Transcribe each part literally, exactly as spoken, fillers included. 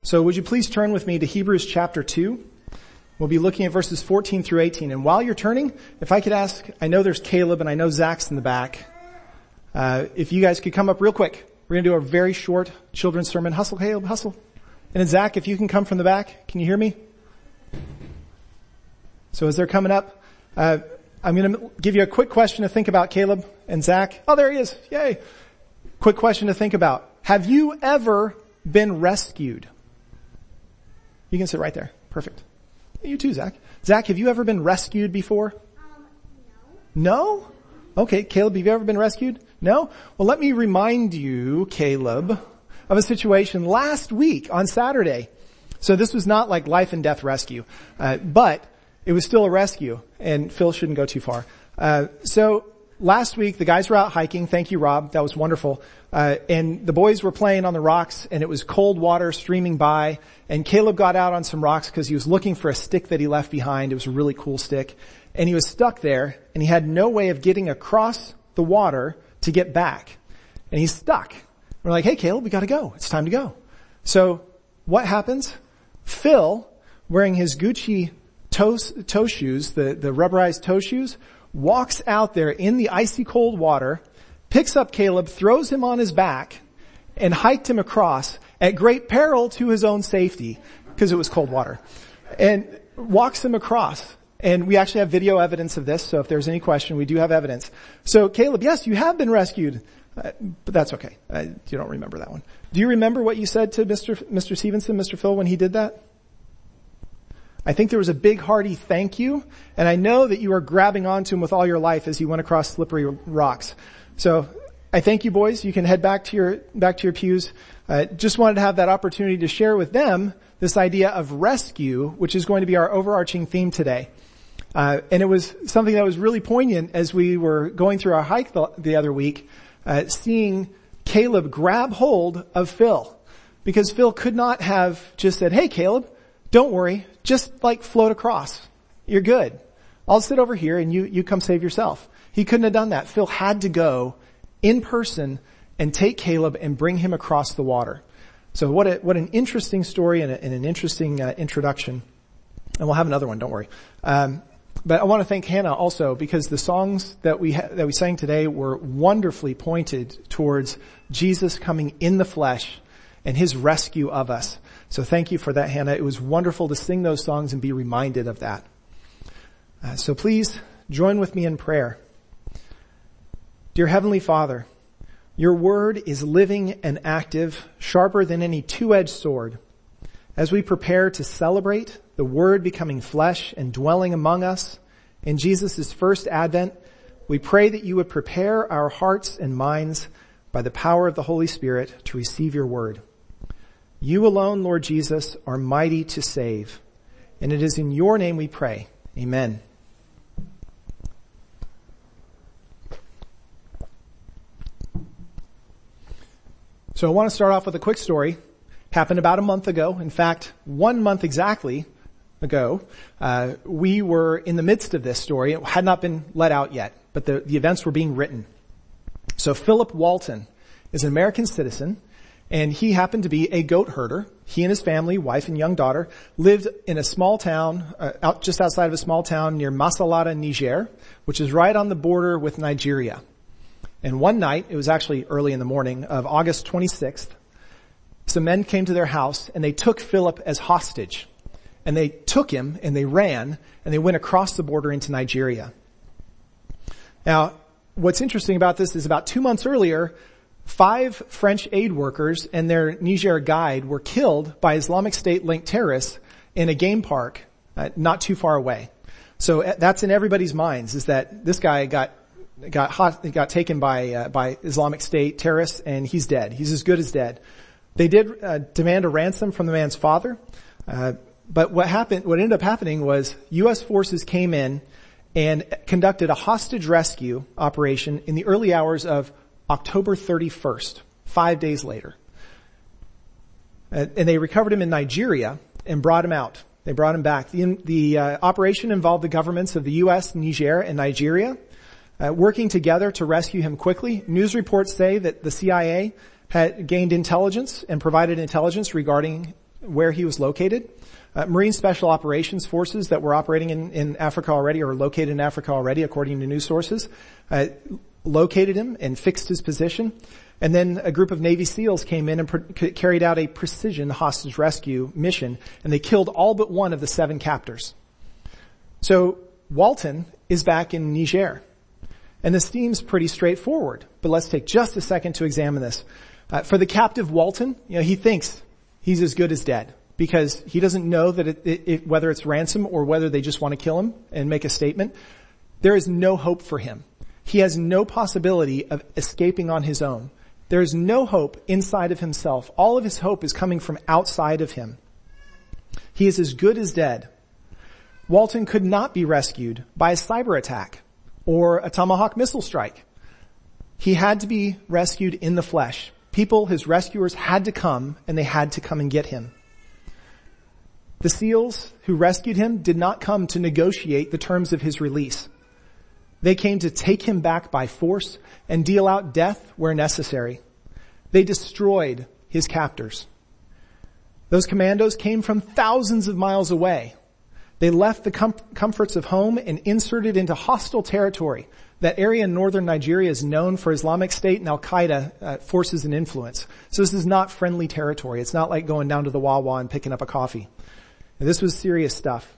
So would you please turn with me to Hebrews chapter two? We'll be looking at verses fourteen through eighteen. And while you're turning, if I could ask, I know there's Caleb and I know Zach's in the back. Uh, if you guys could come up real quick. We're going to do a very short children's sermon. Hustle, Caleb, hustle. And then Zach, if you can come from the back. Can you hear me? So as they're coming up, uh, I'm going to give you a quick question to think about, Caleb and Zach. Oh, there he is. Yay. Quick question to think about. Have you ever been rescued? You can sit right there. Perfect. You too, Zach. Zach, have you ever been rescued before? Um, no. No? Okay, Caleb, have you ever been rescued? No? Well, let me remind you, Caleb, of a situation last week on Saturday. So this was not like life and death rescue, uh, but it was still a rescue, and Phil shouldn't go too far. Uh, so last week, the guys were out hiking. Thank you, Rob. That was wonderful. Uh, and the boys were playing on the rocks, and it was cold water streaming by. And Caleb got out on some rocks because he was looking for a stick that he left behind. It was a really cool stick. And he was stuck there, and he had no way of getting across the water to get back. And he's stuck. We're like, hey, Caleb, we got to go. It's time to go. So what happens? Phil, wearing his Gucci toe, toe shoes, the, the rubberized toe shoes, walks out there in the icy cold water, picks up Caleb, throws him on his back, and hiked him across at great peril to his own safety, because it was cold water, and walks him across. And we actually have video evidence of this, so if there's any question, we do have evidence. So Caleb, yes, you have been rescued, uh, but that's okay. Uh, you don't remember that one. Do you remember what you said to Mister Mister Stevenson, Mister Phil, when he did that? I think there was a big hearty thank you, and I know that you are grabbing onto him with all your life as he went across slippery rocks. So I thank you, boys. You can head back to your back to your pews. Uh, just wanted to have that opportunity to share with them this idea of rescue, which is going to be our overarching theme today. Uh, and it was something that was really poignant as we were going through our hike the, the other week, uh, seeing Caleb grab hold of Phil, because Phil could not have just said, hey, Caleb, don't worry, just like float across. You're good. I'll sit over here and you, you come save yourself. He couldn't have done that. Phil had to go in person and take Caleb and bring him across the water. So what a, what an interesting story and, a, and an interesting uh, introduction. And we'll have another one, don't worry. Um, but I want to thank Hannah also, because the songs that we ha- that we sang today were wonderfully pointed towards Jesus coming in the flesh and his rescue of us. So thank you for that, Hannah. It was wonderful to sing those songs and be reminded of that. Uh, so please join with me in prayer. Dear Heavenly Father, your word is living and active, sharper than any two-edged sword. As we prepare to celebrate the word becoming flesh and dwelling among us in Jesus' first advent, we pray that you would prepare our hearts and minds by the power of the Holy Spirit to receive your word. You alone, Lord Jesus, are mighty to save. And it is in your name we pray. Amen. So I want to start off with a quick story. Happened about a month ago. In fact, one month exactly ago, uh, we were in the midst of this story. It had not been let out yet, but the, the events were being written. So Philip Walton is an American citizen, and he happened to be a goat herder. He and his family, wife and young daughter, lived in a small town, uh, out just outside of a small town near Masalada, Niger, which is right on the border with Nigeria. And one night, it was actually early in the morning of August twenty-sixth, some men came to their house and they took Philip as hostage. And they took him and they ran and they went across the border into Nigeria. Now, what's interesting about this is about two months earlier, five French aid workers and their Niger guide were killed by Islamic State-linked terrorists in a game park uh, not too far away. So uh, that's in everybody's minds, is that this guy got got hot, got taken by uh, by Islamic State terrorists and he's dead. He's as good as dead. They did uh, demand a ransom from the man's father, uh, but what happened, what ended up happening was U S forces came in and conducted a hostage rescue operation in the early hours of October thirty-first, five days later. Uh, and they recovered him in Nigeria and brought him out. They brought him back. The, the uh, operation involved the governments of the U S, Niger, and Nigeria uh, working together to rescue him quickly. News reports say that the C I A had gained intelligence and provided intelligence regarding where he was located. Uh, Marine Special Operations Forces that were operating in, in Africa already, or located in Africa already, according to news sources, uh, located him and fixed his position. And then a group of Navy SEALs came in and pre- carried out a precision hostage rescue mission, and they killed all but one of the seven captors. So Walton is back in Niger. And this seems pretty straightforward, but let's take just a second to examine this. Uh, for the captive Walton, you know, he thinks he's as good as dead because he doesn't know that it, it, it, whether it's ransom or whether they just want to kill him and make a statement. There is no hope for him. He has no possibility of escaping on his own. There is no hope inside of himself. All of his hope is coming from outside of him. He is as good as dead. Walton could not be rescued by a cyber attack or a Tomahawk missile strike. He had to be rescued in the flesh. People, his rescuers, had to come, and they had to come and get him. The SEALs who rescued him did not come to negotiate the terms of his release. They came to take him back by force and deal out death where necessary. They destroyed his captors. Those commandos came from thousands of miles away. They left the com- comforts of home and inserted into hostile territory. That area in northern Nigeria is known for Islamic State and Al-Qaeda uh, forces and influence. So this is not friendly territory. It's not like going down to the Wawa and picking up a coffee. And this was serious stuff.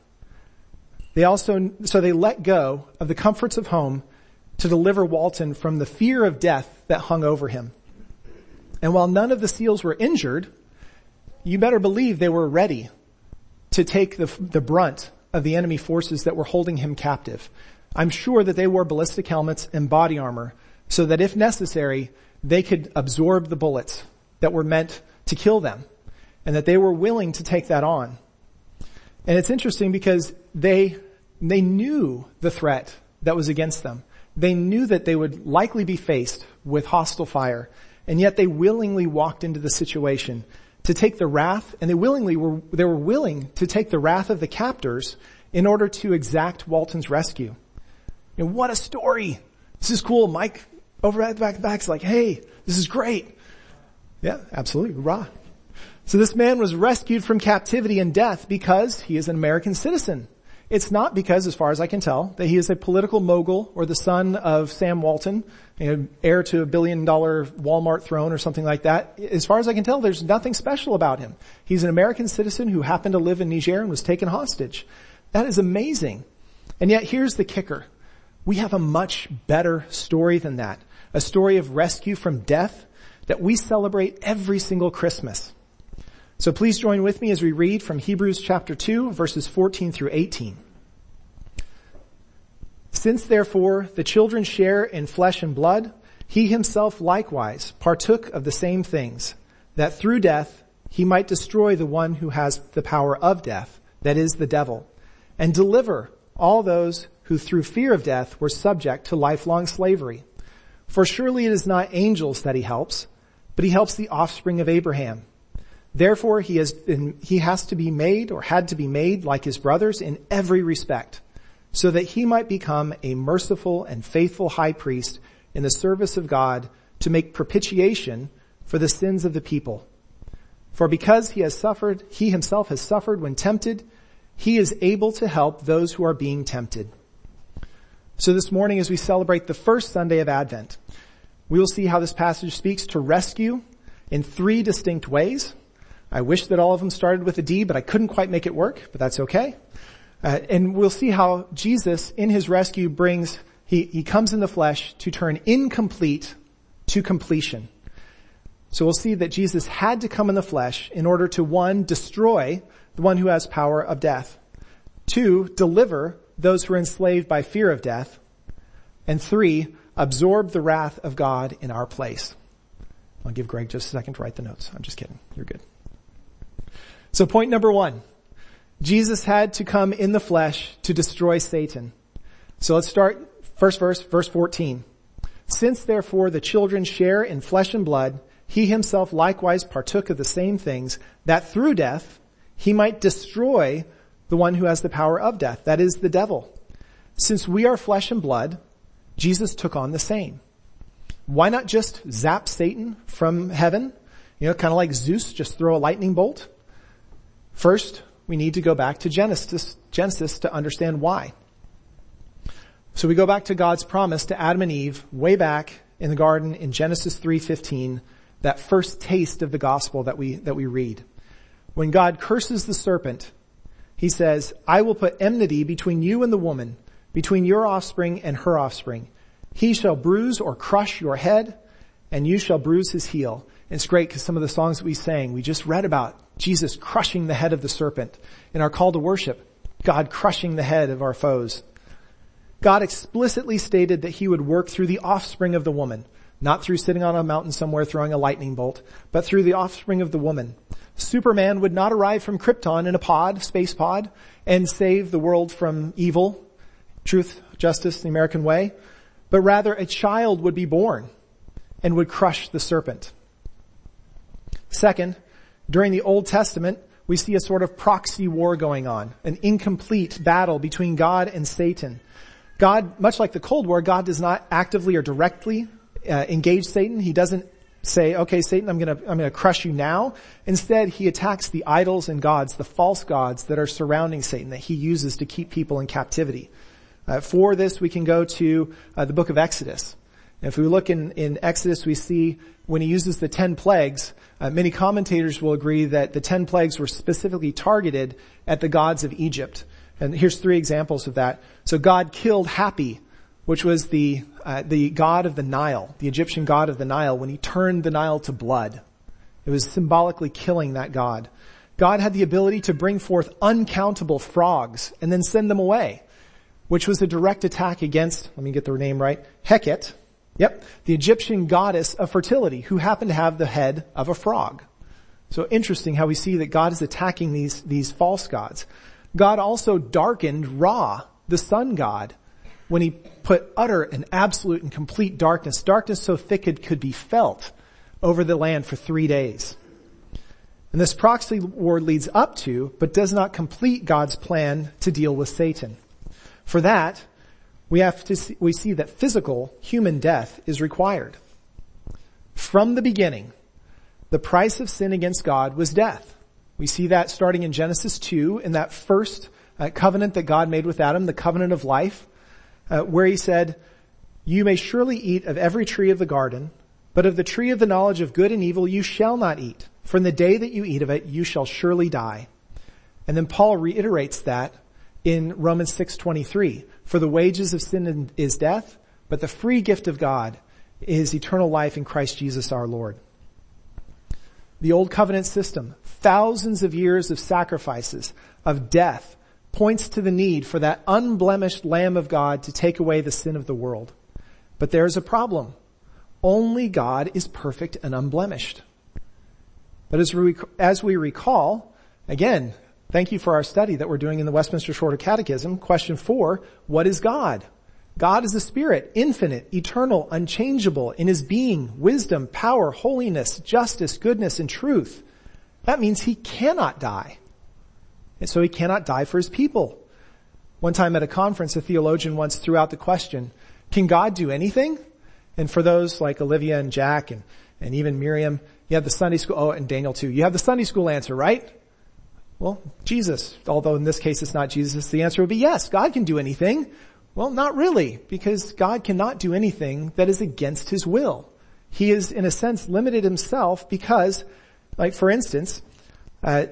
They also, so they let go of the comforts of home to deliver Walton from the fear of death that hung over him. And while none of the SEALs were injured, you better believe they were ready to take the, the brunt of the enemy forces that were holding him captive. I'm sure that they wore ballistic helmets and body armor so that if necessary, they could absorb the bullets that were meant to kill them, and that they were willing to take that on. And it's interesting because they, they knew the threat that was against them. They knew that they would likely be faced with hostile fire, and yet they willingly walked into the situation to take the wrath, and they willingly were, they were willing to take the wrath of the captors in order to exact Walton's rescue. And what a story. This is cool. Mike over at the back of the back is like, hey, this is great. Yeah, absolutely. Hoorah. So this man was rescued from captivity and death because he is an American citizen. It's not because, as far as I can tell, that he is a political mogul or the son of Sam Walton, you know, heir to a billion dollar Walmart throne or something like that. As far as I can tell, there's nothing special about him. He's an American citizen who happened to live in Niger and was taken hostage. That is amazing. And yet here's the kicker. We have a much better story than that. A story of rescue from death that we celebrate every single Christmas. So please join with me as we read from Hebrews chapter two, verses fourteen through eighteen. Since therefore the children share in flesh and blood, he himself likewise partook of the same things, that through death he might destroy the one who has the power of death, that is the devil, and deliver all those who through fear of death were subject to lifelong slavery. For surely it is not angels that he helps, but he helps the offspring of Abraham. Therefore he has been, he has to be made or had to be made like his brothers in every respect, so that he might become a merciful and faithful high priest in the service of God to make propitiation for the sins of the people. For because he has suffered, he himself has suffered when tempted, he is able to help those who are being tempted. So this morning, as we celebrate the first Sunday of Advent, we will see how this passage speaks to rescue in three distinct ways. I wish that all of them started with a D, but I couldn't quite make it work, but that's okay. Uh, and we'll see how Jesus, in his rescue, brings, he, he comes in the flesh to turn incomplete to completion. So we'll see that Jesus had to come in the flesh in order to, one, destroy the one who has power of death. Two, deliver those who are enslaved by fear of death. And three, absorb the wrath of God in our place. I'll give Greg just a second to write the notes. I'm just kidding. You're good. So point number one, Jesus had to come in the flesh to destroy Satan. So let's start first verse, verse fourteen. Since therefore the children share in flesh and blood, he himself likewise partook of the same things, that through death he might destroy the one who has the power of death, that is the devil. Since we are flesh and blood, Jesus took on the same. Why not just zap Satan from heaven? You know, kind of like Zeus, just throw a lightning bolt. First, we need to go back to Genesis, Genesis to understand why. So we go back to God's promise to Adam and Eve way back in the garden in Genesis three fifteen, that first taste of the gospel that we, that we read. When God curses the serpent, he says, I will put enmity between you and the woman, between your offspring and her offspring. He shall bruise or crush your head, and you shall bruise his heel. And it's great because some of the songs that we sang, we just read about Jesus crushing the head of the serpent. In our call to worship, God crushing the head of our foes. God explicitly stated that he would work through the offspring of the woman, not through sitting on a mountain somewhere throwing a lightning bolt, but through the offspring of the woman. Superman would not arrive from Krypton in a pod, space pod, and save the world from evil, truth, justice, the American way, but rather a child would be born and would crush the serpent. Second, during the Old Testament, we see a sort of proxy war going on, an incomplete battle between God and Satan. God, much like the Cold War, God does not actively or directly uh, engage Satan. He doesn't say, okay, Satan, I'm going to, I'm going to crush you now. Instead, he attacks the idols and gods, the false gods that are surrounding Satan, that he uses to keep people in captivity. Uh, for this, we can go to uh, the book of Exodus. And if we look in, in Exodus, we see when he uses the ten plagues, uh, many commentators will agree that the ten plagues were specifically targeted at the gods of Egypt. And here's three examples of that. So God killed Hapi, which was the uh, the god of the Nile, the Egyptian god of the Nile, when he turned the Nile to blood. It was symbolically killing that god. God had the ability to bring forth uncountable frogs and then send them away, which was a direct attack against, let me get the name right, Heket, yep, the Egyptian goddess of fertility, who happened to have the head of a frog. So interesting how we see that God is attacking these, these false gods. God also darkened Ra, the sun god, when he put utter and absolute and complete darkness, darkness so thick it could be felt over the land for three days. And this proxy war leads up to, but does not complete God's plan to deal with Satan. For that, we have to see, we see that physical human death is required. From the beginning, the price of sin against God was death. We see that starting in Genesis two, in that first uh, covenant that God made with Adam, the covenant of life, uh, where he said, you may surely eat of every tree of the garden, but of the tree of the knowledge of good and evil you shall not eat. For in the day that you eat of it, you shall surely die. And then Paul reiterates that in Romans six twenty-three. For the wages of sin is death, but the free gift of God is eternal life in Christ Jesus our Lord. The old covenant system, thousands of years of sacrifices, of death, points to the need for that unblemished Lamb of God to take away the sin of the world. But there is a problem. Only God is perfect and unblemished. But as we, as we recall, again, thank you for our study that we're doing in the Westminster Shorter Catechism. Question four, what is God? God is a spirit, infinite, eternal, unchangeable in his being, wisdom, power, holiness, justice, goodness, and truth. That means he cannot die. And so he cannot die for his people. One time at a conference, a theologian once threw out the question, can God do anything? And for those like Olivia and Jack and, and even Miriam, you have the Sunday school, oh, and Daniel too. You have the Sunday school answer, right? Well, Jesus, although in this case it's not Jesus, the answer would be yes, God can do anything. Well, not really, because God cannot do anything that is against his will. He is, in a sense, limited himself because, like for instance, uh,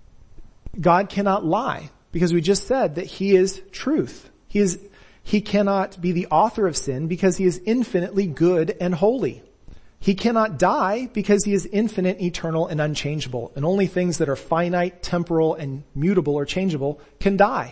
God cannot lie, because we just said that he is truth. He is, he cannot be the author of sin because he is infinitely good and holy. He cannot die because he is infinite, eternal, and unchangeable. And only things that are finite, temporal, and mutable or changeable can die.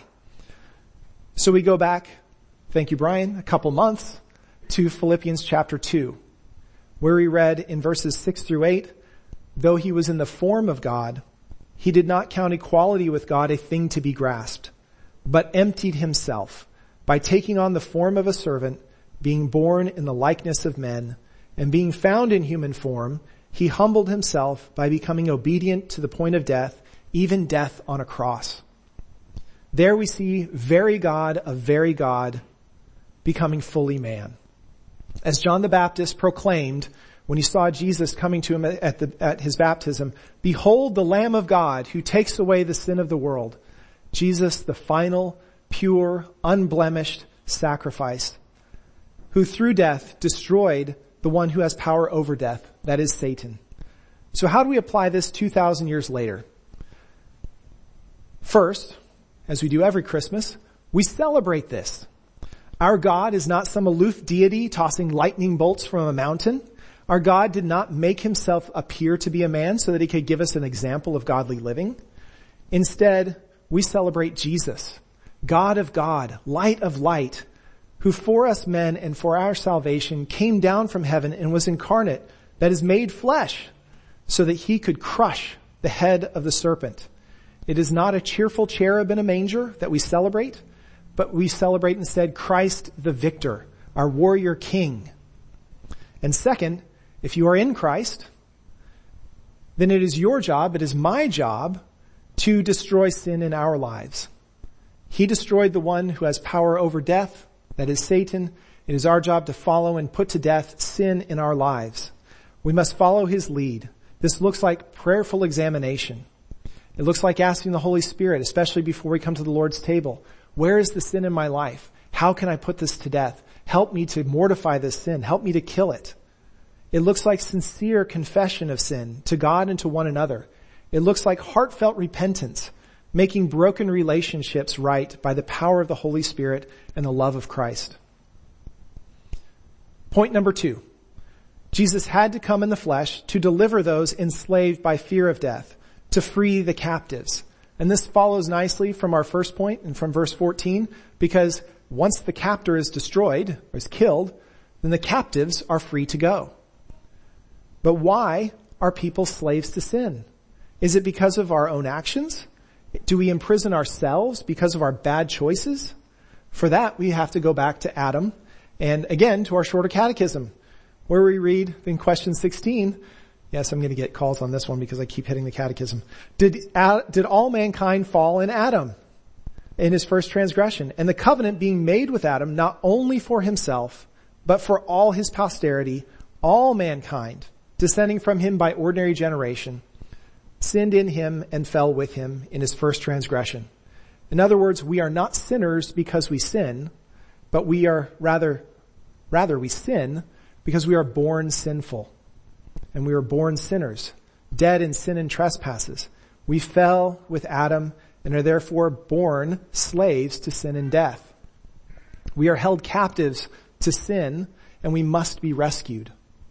So we go back, thank you, Brian, a couple months to Philippians chapter two, where we read in verses six through eight, though he was in the form of God, he did not count equality with God a thing to be grasped, but emptied himself by taking on the form of a servant, being born in the likeness of men, and being found in human form, he humbled himself by becoming obedient to the point of death, even death on a cross. There we see very God of very God becoming fully man. As John the Baptist proclaimed when he saw Jesus coming to him at, the, at his baptism, "Behold the Lamb of God who takes away the sin of the world." Jesus, the final, pure, unblemished sacrifice, who through death destroyed the one who has power over death, that is Satan. So how do we apply this two thousand years later? First, as we do every Christmas, we celebrate this. Our God is not some aloof deity tossing lightning bolts from a mountain. Our God did not make himself appear to be a man so that he could give us an example of godly living. Instead, we celebrate Jesus, God of God, light of light, who for us men and for our salvation came down from heaven and was incarnate, that is made flesh, so that he could crush the head of the serpent. It is not a cheerful cherub in a manger that we celebrate, but we celebrate instead Christ the victor, our warrior king. And second, if you are in Christ, then it is your job, it is my job, to destroy sin in our lives. He destroyed the one who has power over death, that is Satan. It is our job to follow and put to death sin in our lives. We must follow his lead. This looks like prayerful examination. It looks like asking the Holy Spirit, especially before we come to the Lord's table, where is the sin in my life? How can I put this to death? Help me to mortify this sin. Help me to kill it. It looks like sincere confession of sin to God and to one another. It looks like heartfelt repentance, making broken relationships right by the power of the Holy Spirit and the love of Christ. Point number two. Jesus had to come in the flesh to deliver those enslaved by fear of death, to free the captives. And this follows nicely from our first point and from verse fourteen, because once the captor is destroyed, or is killed, then the captives are free to go. But why are people slaves to sin? Is it because of our own actions? Do we imprison ourselves because of our bad choices? For that, we have to go back to Adam and again to our shorter catechism, where we read in question sixteen, yes, I'm going to get calls on this one because I keep hitting the catechism. Did, did all mankind fall in Adam in his first transgression? And the covenant being made with Adam, not only for himself, but for all his posterity, all mankind, descending from him by ordinary generation, sinned in him and fell with him in his first transgression. In other words, we are not sinners because we sin, but we are rather, rather we sin because we are born sinful. And we were born sinners, dead in sin and trespasses. We fell with Adam and are therefore born slaves to sin and death. We are held captives to sin and we must be rescued.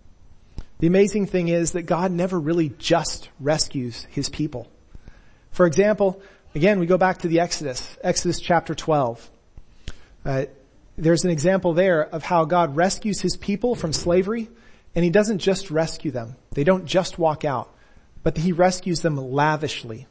The amazing thing is that God never really just rescues his people. For example, again, we go back to the Exodus, Exodus chapter twelve. Uh, there's an example there of how God rescues his people from slavery. And he doesn't just rescue them. They don't just walk out, but he rescues them lavishly.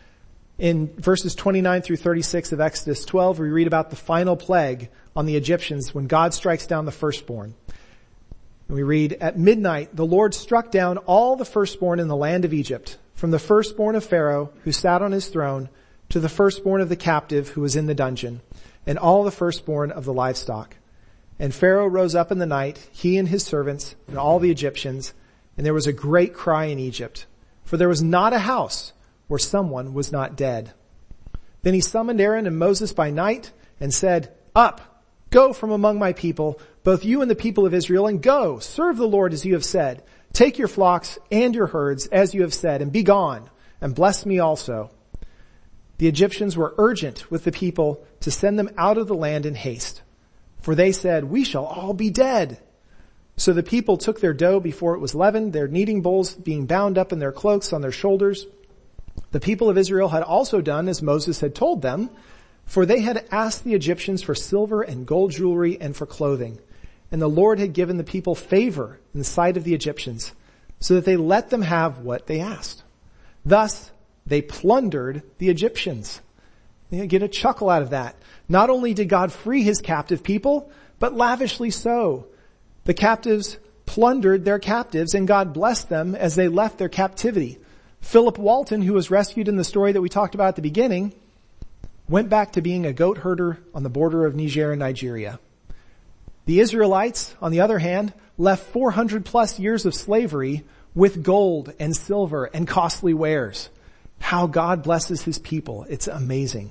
In verses twenty-nine through thirty-six of Exodus twelve, we read about the final plague on the Egyptians when God strikes down the firstborn. And we read, "At midnight, the Lord struck down all the firstborn in the land of Egypt, from the firstborn of Pharaoh, who sat on his throne, to the firstborn of the captive who was in the dungeon, and all the firstborn of the livestock. And Pharaoh rose up in the night, he and his servants, and all the Egyptians, and there was a great cry in Egypt, for there was not a house where someone was not dead. Then he summoned Aaron and Moses by night and said, 'Up, go from among my people, both you and the people of Israel, and go, serve the Lord as you have said. Take your flocks and your herds as you have said, and be gone, and bless me also.' The Egyptians were urgent with the people to send them out of the land in haste. For they said, 'We shall all be dead.' So the people took their dough before it was leavened, their kneading bowls being bound up in their cloaks on their shoulders. The people of Israel had also done as Moses had told them, for they had asked the Egyptians for silver and gold jewelry and for clothing. And the Lord had given the people favor in the sight of the Egyptians, so that they let them have what they asked. Thus, they plundered the Egyptians." You get a chuckle out of that. Not only did God free his captive people, but lavishly so. The captives plundered their captives, and God blessed them as they left their captivity. Philip Walton, who was rescued in the story that we talked about at the beginning, went back to being a goat herder on the border of Niger and Nigeria. The Israelites, on the other hand, left four hundred plus years of slavery with gold and silver and costly wares. How God blesses his people. It's amazing.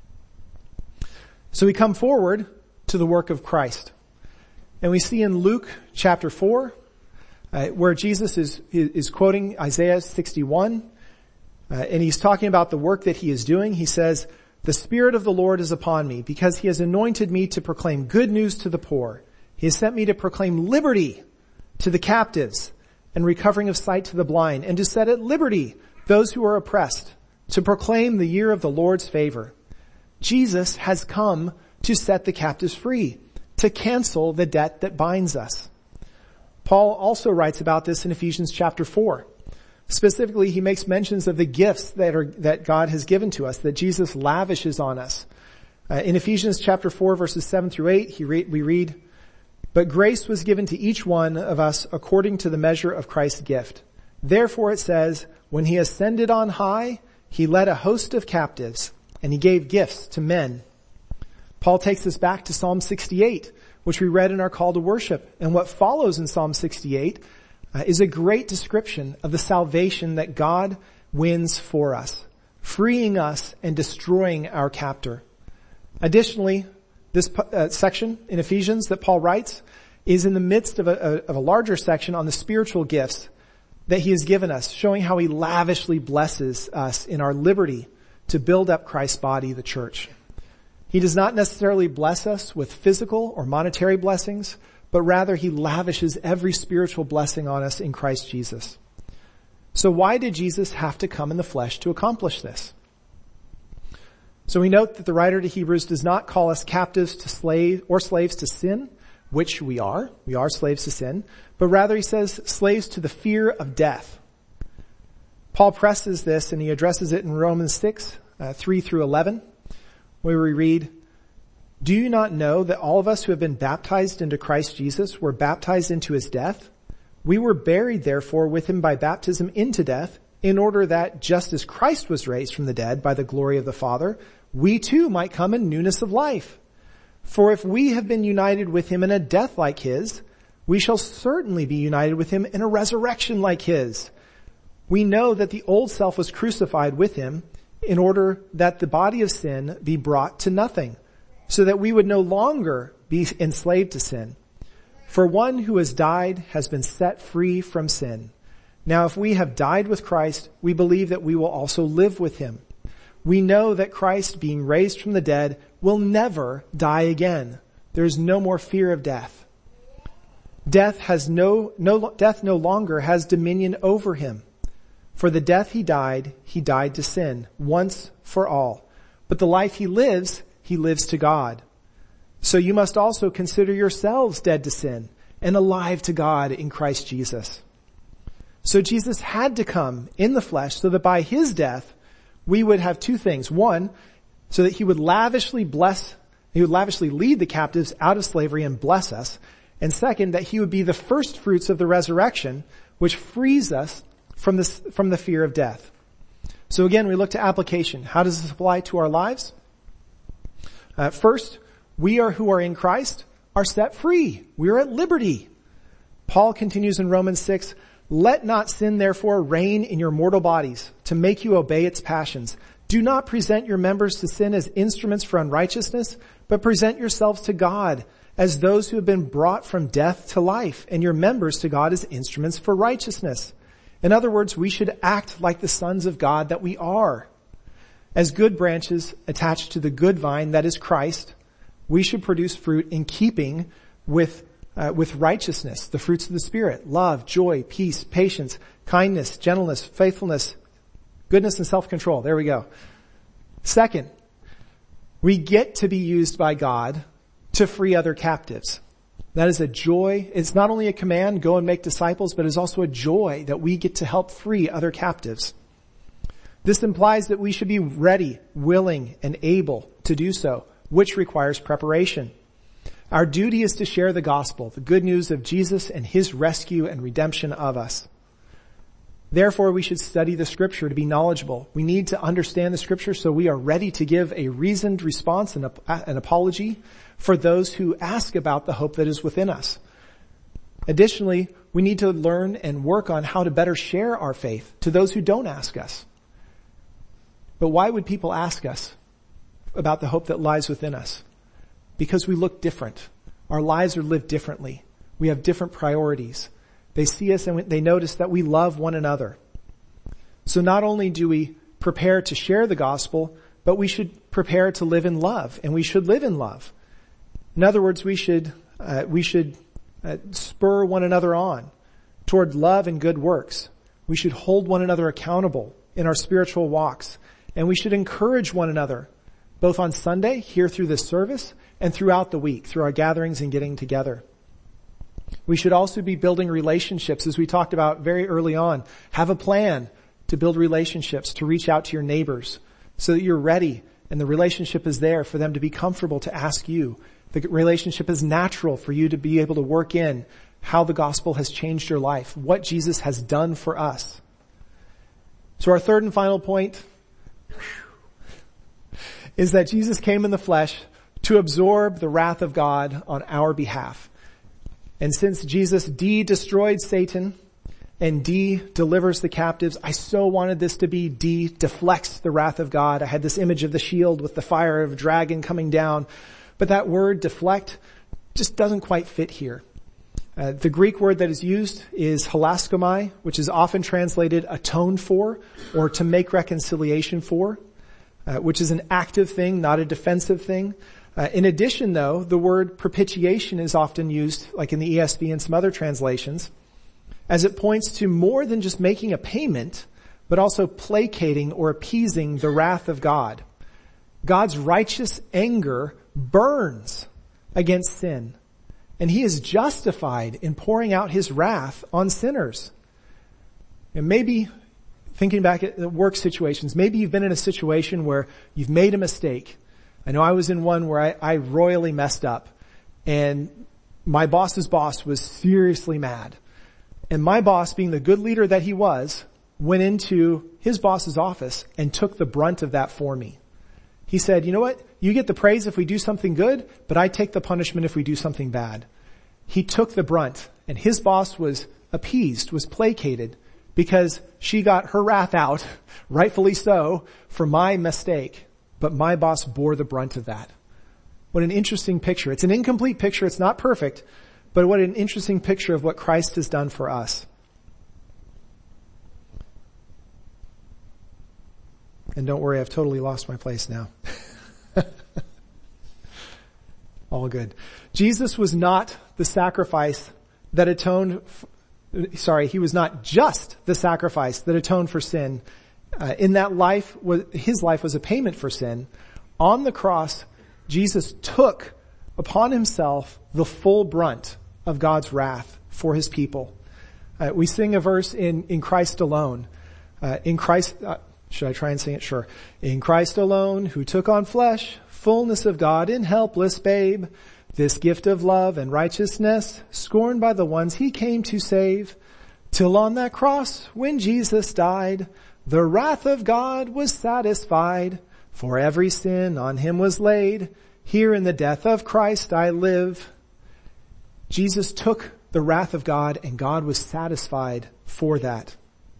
So we come forward to the work of Christ. And we see in Luke chapter four, uh, where Jesus is, is quoting Isaiah sixty-one, uh, and he's talking about the work that he is doing. He says, "The Spirit of the Lord is upon me, because he has anointed me to proclaim good news to the poor. He has sent me to proclaim liberty to the captives and recovering of sight to the blind, and to set at liberty those who are oppressed, to proclaim the year of the Lord's favor." Jesus has come to set the captives free, to cancel the debt that binds us. Paul also writes about this in Ephesians chapter four. Specifically, he makes mentions of the gifts that are, that God has given to us, that Jesus lavishes on us. Uh, in Ephesians chapter four, verses seven through eight, he re- we read, "But grace was given to each one of us according to the measure of Christ's gift. Therefore it says, when he ascended on high, he led a host of captives, and he gave gifts to men." Paul takes us back to Psalm sixty-eight, which we read in our call to worship. And what follows in Psalm sixty-eight uh, is a great description of the salvation that God wins for us, freeing us and destroying our captor. Additionally, this uh, section in Ephesians that Paul writes is in the midst of a, a, of a larger section on the spiritual gifts that he has given us, showing how he lavishly blesses us in our liberty to build up Christ's body, the church. He does not necessarily bless us with physical or monetary blessings, but rather he lavishes every spiritual blessing on us in Christ Jesus. So why did Jesus have to come in the flesh to accomplish this? So we note that the writer to Hebrews does not call us captives to slave or slaves to sin, which we are. We are slaves to sin, but rather he says slaves to the fear of death. Paul presses this and he addresses it in Romans six, uh, three through eleven, where we read, "Do you not know that all of us who have been baptized into Christ Jesus were baptized into his death? We were buried therefore with him by baptism into death, in order that just as Christ was raised from the dead by the glory of the Father, we too might come in newness of life. For if we have been united with him in a death like his, we shall certainly be united with him in a resurrection like his. We know that the old self was crucified with him in order that the body of sin be brought to nothing, so that we would no longer be enslaved to sin. For one who has died has been set free from sin. Now if we have died with Christ, we believe that we will also live with him. We know that Christ, being raised from the dead, will never die again. There is no more fear of death. Death has no, no, death no longer has dominion over him. For the death he died, he died to sin, once for all. But the life he lives, he lives to God. So you must also consider yourselves dead to sin and alive to God in Christ Jesus." So Jesus had to come in the flesh so that by his death, we would have two things. One, so that he would lavishly bless, he would lavishly lead the captives out of slavery and bless us. And second, that he would be the first fruits of the resurrection, which frees us from this, from the fear of death. So again, we look to application. How does this apply to our lives? Uh, first, we are who are in Christ are set free. We are at liberty. Paul continues in Romans six, "Let not sin therefore reign in your mortal bodies to make you obey its passions. Do not present your members to sin as instruments for unrighteousness, but present yourselves to God as those who have been brought from death to life, and your members to God as instruments for righteousness." In other words, we should act like the sons of God that we are. As good branches attached to the good vine that is Christ, we should produce fruit in keeping with uh, with righteousness, the fruits of the Spirit: love, joy, peace, patience, kindness, gentleness, faithfulness, goodness, and self-control. There we go. Second, we get to be used by God to free other captives. That is a joy. It's not only a command, go and make disciples, but it's also a joy that we get to help free other captives. This implies that we should be ready, willing, and able to do so, which requires preparation. Our duty is to share the gospel, the good news of Jesus and his rescue and redemption of us. Therefore, we should study the scripture to be knowledgeable. We need to understand the scripture so we are ready to give a reasoned response and an apology for those who ask about the hope that is within us. Additionally, we need to learn and work on how to better share our faith to those who don't ask us. But why would people ask us about the hope that lies within us? Because we look different. Our lives are lived differently. We have different priorities. They see us and they notice that we love one another. So not only do we prepare to share the gospel, but we should prepare to live in love, and we should live in love. In other words, we should uh, we should uh, spur one another on toward love and good works. We should hold one another accountable in our spiritual walks, and we should encourage one another, both on Sunday, here through this service, and throughout the week, through our gatherings and getting together. We should also be building relationships, as we talked about very early on. Have a plan to build relationships, to reach out to your neighbors, so that you're ready and the relationship is there for them to be comfortable to ask you. The relationship is natural for you to be able to work in how the gospel has changed your life, what Jesus has done for us. So our third and final point is that Jesus came in the flesh to absorb the wrath of God on our behalf. And since Jesus de-destroyed Satan and D delivers the captives, I so wanted this to be D deflects the wrath of God. I had this image of the shield with the fire of a dragon coming down, but that word deflect just doesn't quite fit here. Uh, the Greek word that is used is hilaskomai, which is often translated atone for or to make reconciliation for, uh, which is an active thing, not a defensive thing. Uh, in addition, though, the word propitiation is often used, like in the E S V and some other translations, as it points to more than just making a payment, but also placating or appeasing the wrath of God. God's righteous anger burns against sin, and he is justified in pouring out his wrath on sinners. And maybe, thinking back at work situations, maybe you've been in a situation where you've made a mistake. I know I was in one where I, I royally messed up, and my boss's boss was seriously mad. And my boss, being the good leader that he was, went into his boss's office and took the brunt of that for me. He said, you know what? You get the praise if we do something good, but I take the punishment if we do something bad. He took the brunt, and his boss was appeased, was placated, because she got her wrath out, rightfully so, for my mistake. But my boss bore the brunt of that. What an interesting picture. It's an incomplete picture. It's not perfect. But what an interesting picture of what Christ has done for us. And don't worry, I've totally lost my place now. All good. Jesus was not the sacrifice that atoned, sorry, he was not just the sacrifice that atoned for sin. Uh, in that life, his life was a payment for sin. On the cross, Jesus took upon himself the full brunt of God's wrath for his people. Uh, we sing a verse in, in Christ alone. Uh, in Christ, uh, should I try and sing it? Sure. In Christ alone, who took on flesh, fullness of God in helpless babe, this gift of love and righteousness, scorned by the ones he came to save, till on that cross, when Jesus died, the wrath of God was satisfied, for every sin on him was laid. Here in the death of Christ I live. Jesus took the wrath of God, and God was satisfied for that.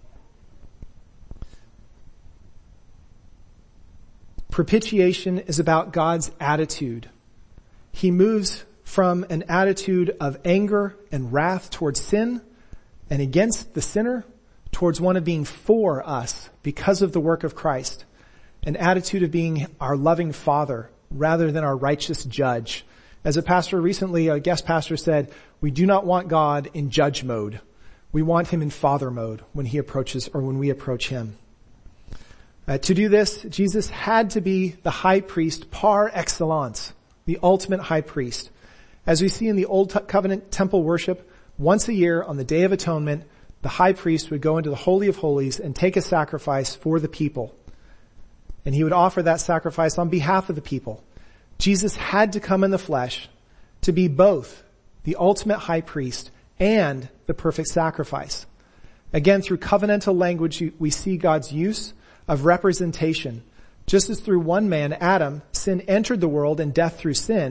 Propitiation is about God's attitude. He moves from an attitude of anger and wrath towards sin and against the sinner towards one of being for us because of the work of Christ. An attitude of being our loving Father rather than our righteous judge. As a pastor recently, a guest pastor said, we do not want God in judge mode. We want him in Father mode when he approaches or when we approach him. Uh, to do this, Jesus had to be the high priest par excellence, the ultimate high priest. As we see in the Old Covenant temple worship, once a year on the Day of Atonement, the high priest would go into the Holy of Holies and take a sacrifice for the people. And he would offer that sacrifice on behalf of the people. Jesus had to come in the flesh to be both the ultimate high priest and the perfect sacrifice. Again, through covenantal language, we see God's use of representation. Just as through one man, Adam, sin entered the world and death through sin,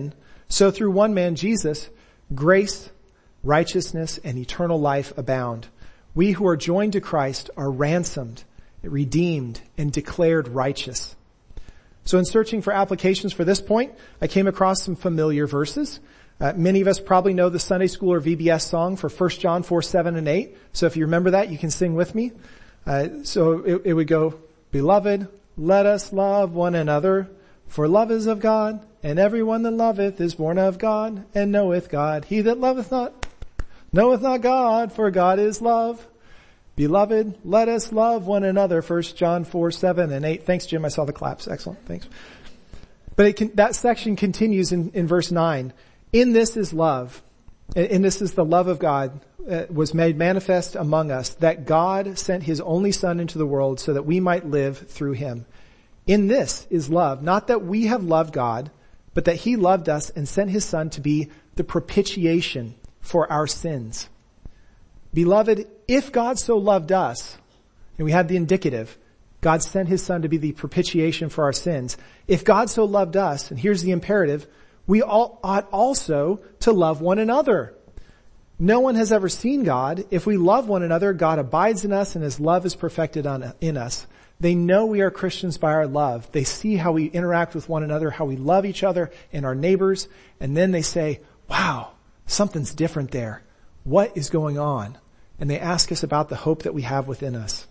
So through one man, Jesus, grace, righteousness, and eternal life abound. We who are joined to Christ are ransomed, redeemed, and declared righteous. So in searching for applications for this point, I came across some familiar verses. Uh, many of us probably know the Sunday school or V B S song for First John four, seven, and eight. So if you remember that, you can sing with me. Uh, so it, it would go, Beloved, let us love one another, for love is of God, and everyone that loveth is born of God, and knoweth God. He that loveth not, knoweth not God, for God is love. Beloved, let us love one another. First John four, seven, and eight. Thanks, Jim. I saw the claps. Excellent. Thanks. But it can, that section continues in, in verse nine. In this is love. And this is the love of God uh, was made manifest among us, that God sent his only Son into the world so that we might live through him. In this is love, not that we have loved God, but that he loved us and sent his Son to be the propitiation for our sins. Beloved, if God so loved us, and we have the indicative, God sent his Son to be the propitiation for our sins. If God so loved us, and here's the imperative, we all ought also to love one another. No one has ever seen God. If we love one another, God abides in us and his love is perfected on, in us. They know we are Christians by our love. They see how we interact with one another, how we love each other and our neighbors. And then they say, wow, something's different there. What is going on? And they ask us about the hope that we have within us.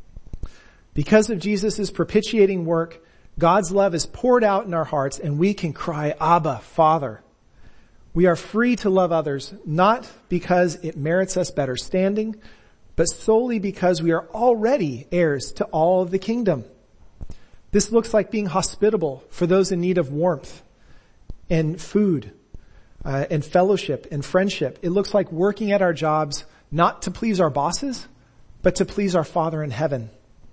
Because of Jesus' propitiating work, God's love is poured out in our hearts and we can cry, Abba, Father. We are free to love others, not because it merits us better standing, but solely because we are already heirs to all of the kingdom. This looks like being hospitable for those in need of warmth and food uh, and fellowship and friendship. It looks like working at our jobs not to please our bosses, but to please our Father in heaven.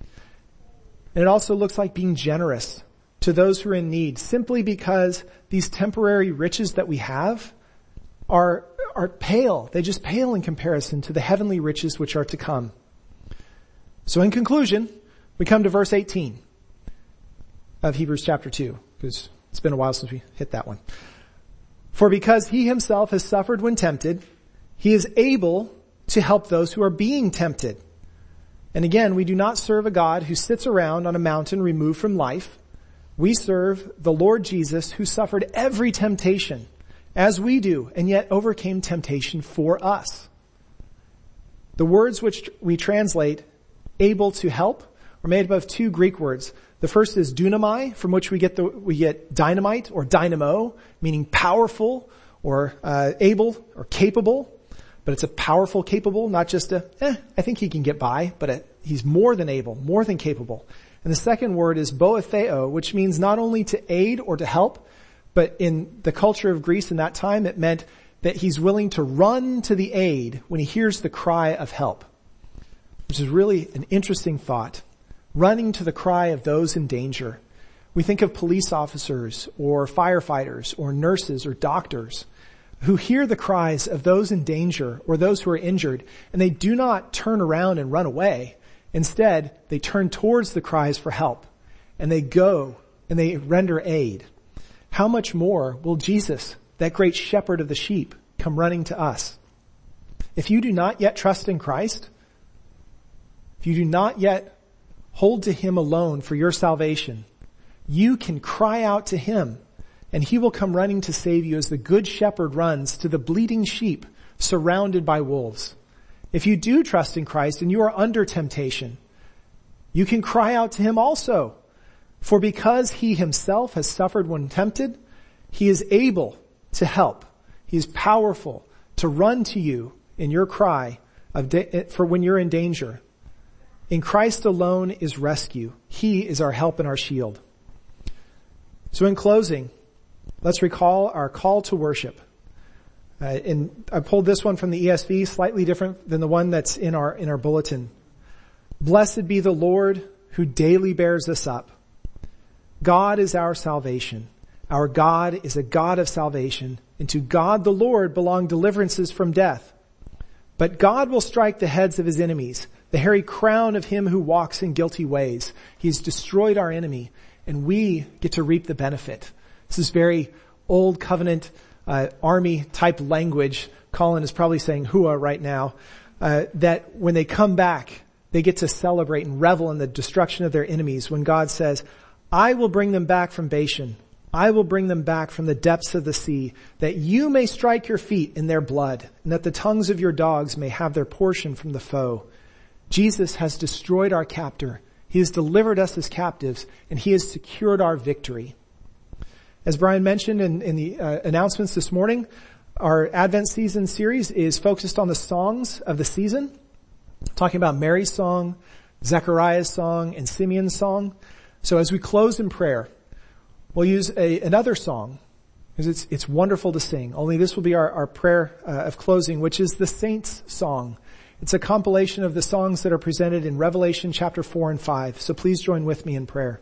And it also looks like being generous to those who are in need, simply because these temporary riches that we have are, are pale. They just pale in comparison to the heavenly riches which are to come. So in conclusion, we come to verse eighteen of Hebrews chapter two, because it's been a while since we hit that one. For because he himself has suffered when tempted, he is able to help those who are being tempted. And again, we do not serve a God who sits around on a mountain removed from life. We serve the Lord Jesus, who suffered every temptation as we do, and yet overcame temptation for us. The words which we translate able to help are made up of two Greek words. The first is dunamai, from which we get the, we get dynamite or dynamo, meaning powerful or uh, able or capable. But it's a powerful, capable, not just a, eh, I think he can get by, but a, he's more than able, more than capable. And the second word is boetheo, which means not only to aid or to help, but in the culture of Greece in that time, it meant that he's willing to run to the aid when he hears the cry of help, which is really an interesting thought. Running to the cry of those in danger. We think of police officers or firefighters or nurses or doctors who hear the cries of those in danger or those who are injured, and they do not turn around and run away. Instead, they turn towards the cries for help, and they go and they render aid. How much more will Jesus, that great shepherd of the sheep, come running to us? If you do not yet trust in Christ, if you do not yet hold to him alone for your salvation, you can cry out to him, and he will come running to save you as the good shepherd runs to the bleating sheep surrounded by wolves. If you do trust in Christ and you are under temptation, you can cry out to him also. For because he himself has suffered when tempted, he is able to help. He is powerful to run to you in your cry of da- for when you're in danger. In Christ alone is rescue. He is our help and our shield. So in closing, let's recall our call to worship. Uh, and I pulled this one from the E S V, slightly different than the one that's in our, in our bulletin. Blessed be the Lord who daily bears us up. God is our salvation. Our God is a God of salvation, and to God the Lord belong deliverances from death. But God will strike the heads of his enemies, the hairy crown of him who walks in guilty ways. He has destroyed our enemy, and we get to reap the benefit. This is very old covenant uh, army type language. Colin is probably saying hua right now. Uh, that when they come back, they get to celebrate and revel in the destruction of their enemies when God says, I will bring them back from Bashan. I will bring them back from the depths of the sea, that you may strike your feet in their blood, and that the tongues of your dogs may have their portion from the foe. Jesus has destroyed our captor. He has delivered us as captives, and he has secured our victory. As Brian mentioned in, in the uh, announcements this morning, our Advent season series is focused on the songs of the season, talking about Mary's song, Zechariah's song, and Simeon's song. So as we close in prayer, we'll use a, another song, because it's, it's wonderful to sing. Only this will be our, our prayer uh, of closing, which is the Saints' Song. It's a compilation of the songs that are presented in Revelation chapter four and five. So please join with me in prayer.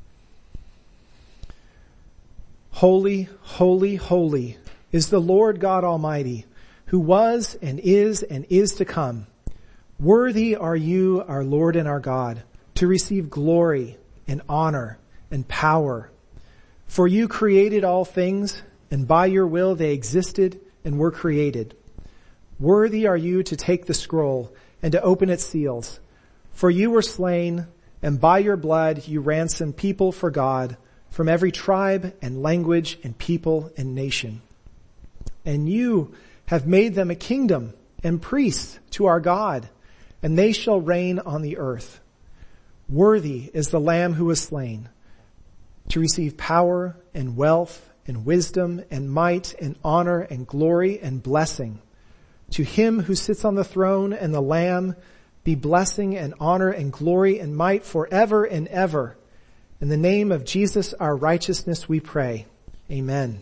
Holy, holy, holy is the Lord God Almighty, who was and is and is to come. Worthy are you, our Lord and our God, to receive glory and honor and power. For you created all things, and by your will they existed and were created. Worthy are you to take the scroll and to open its seals. For you were slain, and by your blood you ransomed people for God from every tribe and language and people and nation. And you have made them a kingdom and priests to our God, and they shall reign on the earth. Worthy is the Lamb who was slain to receive power and wealth and wisdom and might and honor and glory and blessing. To him who sits on the throne and the Lamb be blessing and honor and glory and might forever and ever. In the name of Jesus, our righteousness, we pray. Amen.